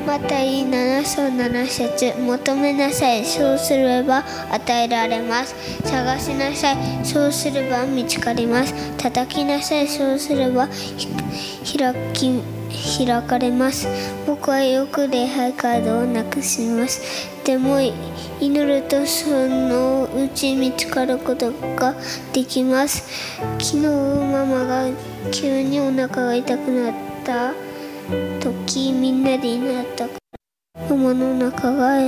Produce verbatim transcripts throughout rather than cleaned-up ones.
マタイなな章なな節、求めなさい、そうすれば与えられます。探しなさい、そうすれば見つかります。叩きなさい、そうすれば開き開かれます。僕はよく礼拝カードをなくします。でも祈るとそのうち見つかることができます。昨日ママが急にお腹が痛くなった時、みんなで祈ったからママのお腹が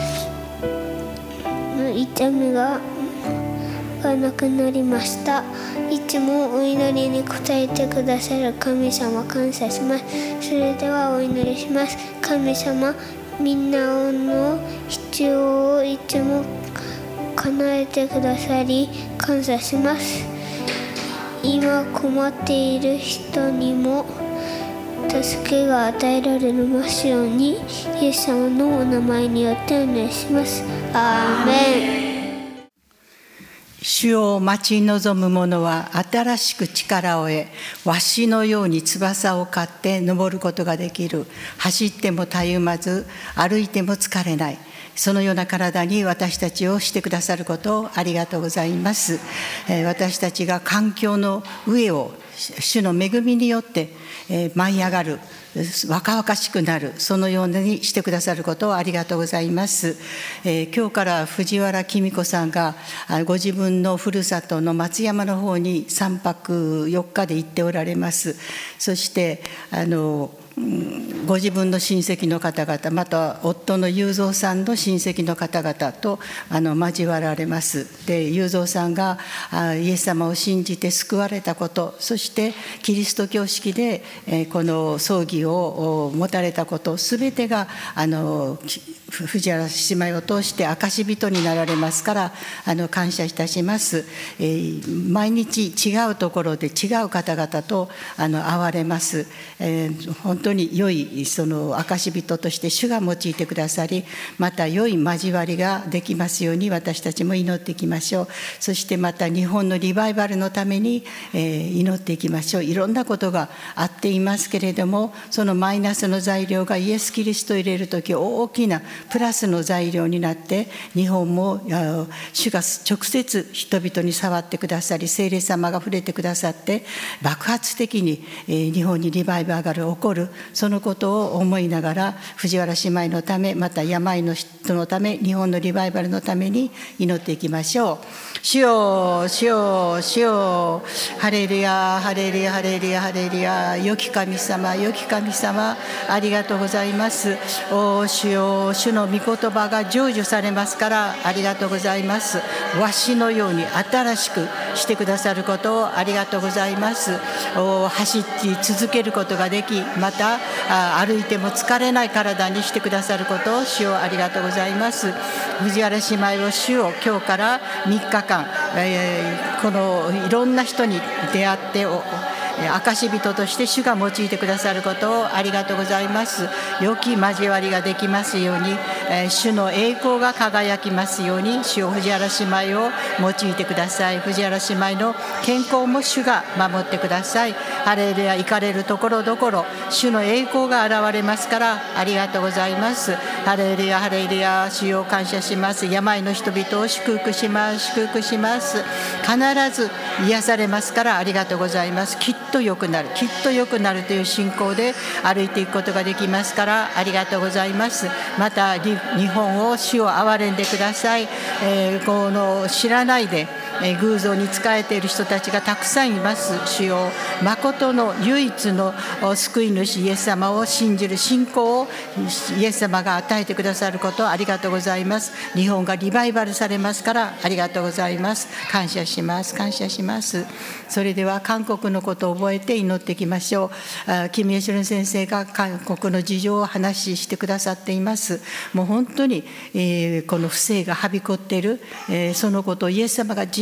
痛みががなくなりました。いつもお祈りに応えてくださる神様、感謝します。それではお祈りします。神様、みんなの必要をいつも叶えてくださり感謝します。今困っている人にも助けが与えられますように、イエス様のお名前によってお願いします。アーメン。 主を待ち望む者は新しく力を得、わしのように翼を刈って登ることができる。走ってもたゆまず、歩いても疲れない。そのような体に私たちをしてくださることをありがとうございます。私たちが環境の上を主の恵みによって舞い上がる、若々しくなる、そのようにしてくださることをありがとうございます。えー、今日から藤原紀美子さんがご自分のふるさとの松山の方にさんぱくよっかで行っておられます。そしてあのご自分の親戚の方々、また夫の雄三さんの親戚の方々とあの交わられます。で、雄三さんがイエス様を信じて救われたこと、そしてキリスト教式でこの葬儀を持たれたこと、すべてがあの藤原姉妹を通して証人になられますから、あの感謝いたします。えー、毎日違うところで違う方々とあの会われます。えー、本当に良いその証人として主が用いてくださり、また良い交わりができますように私たちも祈っていきましょう。そしてまた日本のリバイバルのために、えー、祈っていきましょう。いろんなことがあっていますけれども、そのマイナスの材料がイエス・キリストを入れるとき大きなプラスの材料になって、日本も主が直接人々に触ってくださり、聖霊様が触れてくださって爆発的に日本にリバイバルが起こる、そのことを思いながら藤原姉妹のため、また病の人のため、日本のリバイバルのために祈っていきましょう。主よ、主よ、主よ、ハレルヤ、ハレルヤ、ハレルヤ、ハレルヤ。良き神様、良き神様、ありがとうございます。お主よ、主の御言葉が成就されますからありがとうございます。わしのように新しくしてくださることをありがとうございます。お走り続けることができ、また歩いても疲れない体にしてくださることを主をありがとうございます。藤原姉妹を主を今日からみっかかん、えー、このいろんな人に出会ってお証人として主が用いてくださることをありがとうございます。良き交わりができますように、主の栄光が輝きますように、主を藤原姉妹を用いてください。藤原姉妹の健康も主が守ってください。ハレルヤ、行かれるところどころ主の栄光が現れますからありがとうございます。ハレルヤ、ハレルヤ。主を感謝します。病の人々を祝福します祝福します必ず癒されますからありがとうございます。きっと良くなる、きっと良くなるという信仰で歩いていくことができますからありがとうございます。また日本を主を憐れんでください。えー、この知らないで偶像に仕えている人たちがたくさんいます。主よ、誠の唯一の救い主イエス様を信じる信仰をイエス様が与えてくださることをありがとうございます。日本がリバイバルされますからありがとうございます。感謝します感謝します。それでは韓国のことを覚えて祈っていきましょう。キム・ヨショル先生が韓国の事情を話してくださっています。もう本当に、えー、この不正がはびこっている、えー、そのことをイエス様がじ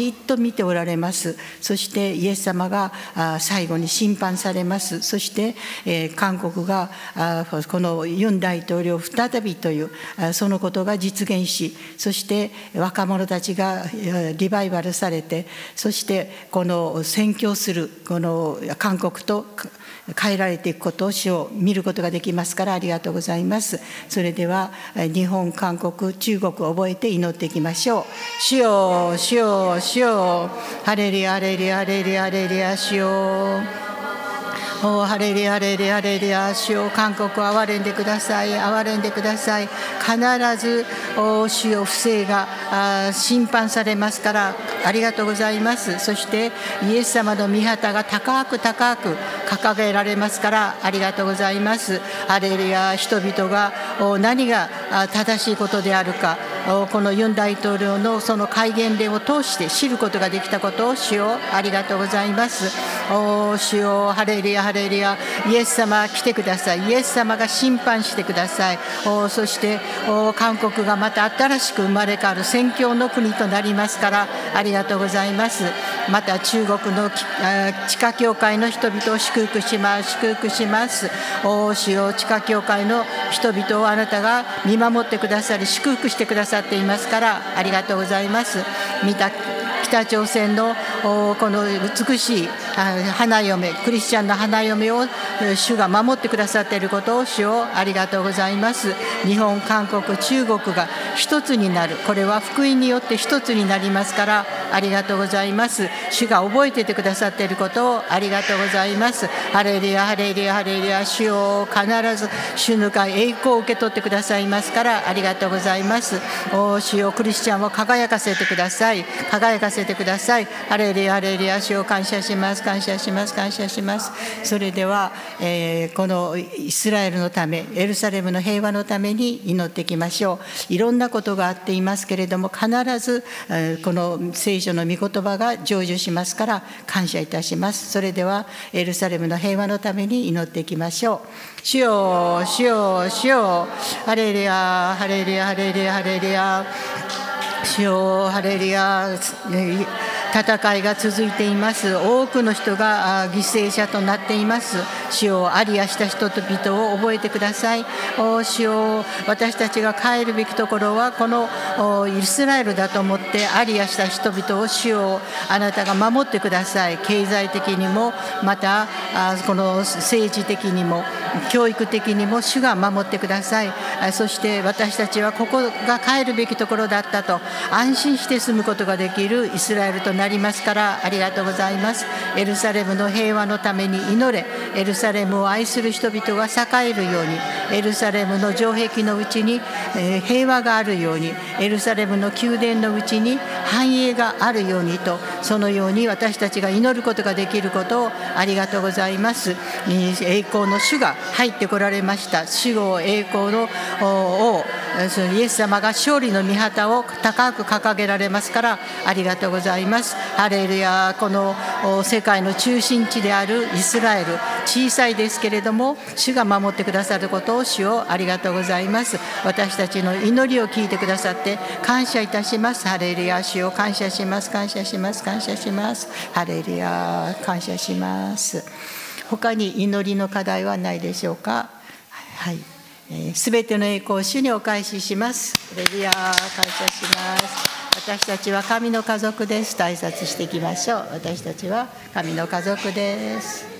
じっと見ておられます。そしてイエス様が最後に審判されます。そして韓国がこのユン大統領再びというそのことが実現し、そして若者たちがリバイバルされて、そしてこの宣教するこの韓国と変えられていくことを主を見ることができますから、ありがとうございます。それでは日本、韓国、中国を覚えて祈っていきましょう。主よ、主よ、主よ、ハレルヤ、ハレルヤ、ハレルヤ、ハレルヤ、主よ。おハレルヤ、ハレルヤ、ハレルヤ、主よ、韓国を憐れんでください、憐れんでください。必ずお主よ、不正が審判されますから、ありがとうございます。そしてイエス様の御旗が高く高く掲げられますから、ありがとうございます。ハレルヤ、人々が何が正しいことであるか、このユン大統領のその戒厳令を通して知ることができたことを主よ、ありがとうございます。お主よ、ハレルヤ、ハレルヤ、イエス様来てください。イエス様が審判してください。おそしてお韓国がまた新しく生まれ変わる宣教の国となりますから、ありがとうございます。また中国の地下教会の人々を祝福します祝福しますお主よ、地下教会の人々をあなたが見守ってくださり祝福してくださっていますから、ありがとうございます。見た北朝鮮のこの美しい花嫁、クリスチャンの花嫁を主が守ってくださっていることを主をありがとうございます。日本、韓国、中国が一つになる、これは福音によって一つになりますから、ありがとうございます。主が覚えていてくださっていることをありがとうございます。ハレルヤ、ハレルヤ、ハレルヤ、主よ、必ず主の会栄光を受け取ってくださいますから、ありがとうございます。お主よ、クリスチャンを輝かせてください。輝かせてください。ハレルヤ、ハレルヤ、主を感謝します感謝します感謝します。それでは、えー、このイスラエルのため、エルサレムの平和のために祈っていきましょう。いろんなことがあっていますけれども、必ず、えー、この聖書の御言葉が成就しますから感謝いたします。それではエルサレムの平和のために祈っていきましょう。主よ、主よ、主よ、ハレルヤ、ハレルヤ、ハレルヤ、ハレルヤ、主よ、ハレルヤ。戦いが続いています。多くの人が犠牲者となっています。主をアリアした人々を覚えてください。主を私たちが帰るべきところはこのイスラエルだと思ってアリアした人々を主をあなたが守ってください。経済的にもまたこの政治的にも教育的にも主が守ってください。そして私たちはここが帰るべきところだったと安心して住むことができるイスラエルとなりますからありがとうございます。エルサレムの平和のために祈れ。エルサレムを愛する人々が栄えるように、エルサレムの城壁のうちに平和があるように、エルサレムの宮殿のうちに繁栄があるようにと、そのように私たちが祈ることができることをありがとうございます。栄光の主が入ってこられました。主を栄光の王、そのイエス様が勝利の御旗を高く掲げられますからありがとうございます。ハレルヤ。この世界の中心地であるイスラエル、小さいですけれども主が守ってくださることを主をありがとうございます。私たちの祈りを聞いてくださって感謝いたします。ハレルヤ。主を感謝します感謝します感謝します。ハレルヤ。感謝します。他に祈りの課題はないでしょうか。はい、すべての栄光を主にお返しします。ハレルヤ。感謝します。私たちは神の家族ですと挨拶していきましょう。私たちは神の家族です。